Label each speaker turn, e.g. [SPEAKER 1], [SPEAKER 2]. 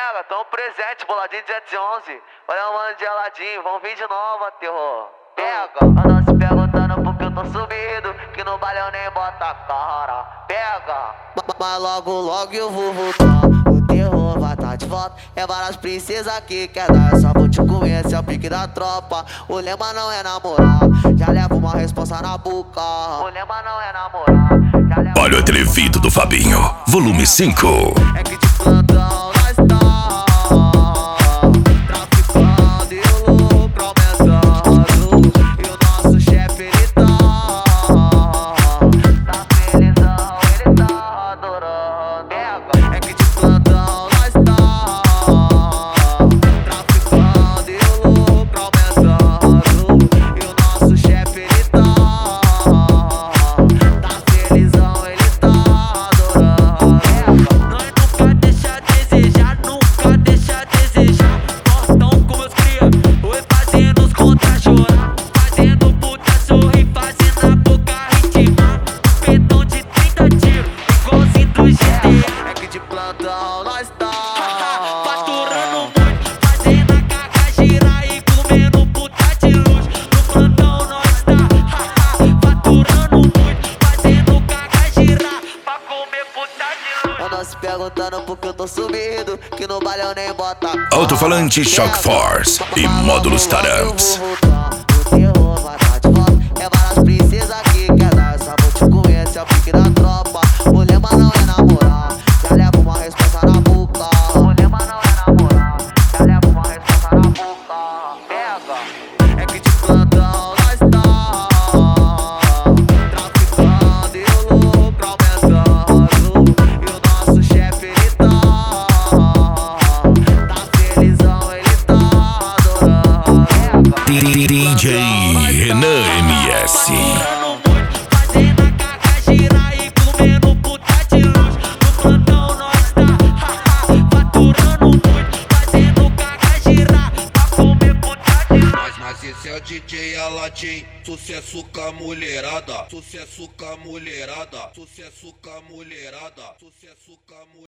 [SPEAKER 1] Pega, tão presente, boladinho 211. Olha o mano geladinho, vão vir de novo, terror. Pega, andam se perguntando porque eu tô subido, que no baile eu nem bota a cara. Pega, mas logo eu vou voltar. O terror vai tá de volta. É várias princesas que quer dar, só vou te comer, esse é o pique da tropa. O lema não é namorar, já levo uma responsa na boca. O lema não é namorar.
[SPEAKER 2] Olha o atrevido do Fabinho, volume 5.
[SPEAKER 1] É que de plantão nós tá traficando e o lucro aumentando. E o nosso chefe ele tá felizão, ele tá adorando. É que de plantão nós tá traficando e o lucro aumentando. E o nosso chefe ele tá felizão, ele tá adorando. Nós nunca deixa a desejar, nunca deixa a desejar. Portão com meus cria, oi fazendo os contra chorar, fazendo puta sorrir, fazendo a boca ritmar. Pedão de 30 tiros, igualzinho do GTA. É que de plantão nós tá faturando muito, fazendo a caca girar e comendo puta de luxo. No plantão nós tá faturando muito, fazendo caca girar pra comer puta de luxo. Andam se perguntando porque eu tô subido, que no baile eu nem bota a cara.
[SPEAKER 2] Alto-falante Shock Force e módulos Taramps.
[SPEAKER 1] O terror vai tá de volta. É várias princesas que quer dar, só vou te comer, esse é o pique da tropa. O lema não é namorar, já levo uma responsa na boca. O lema não é namorar, já levo uma responsa na boca. Pega, é que de plantão nós tá traficando e o lucro aumentando. E o nosso chefe ele tá felizão, ele tá adorando.
[SPEAKER 2] DJ Renan MS.
[SPEAKER 1] Fazendo a caca girar e comendo puta de luxo. No plantão nós tá faturando muito, fazendo caca girar pra comer puta de luxo.
[SPEAKER 3] Mas esse é o DJ Aladim, sucesso com a mulherada, sucesso com a mulherada, sucesso com a mulherada, sucesso com a mulherada.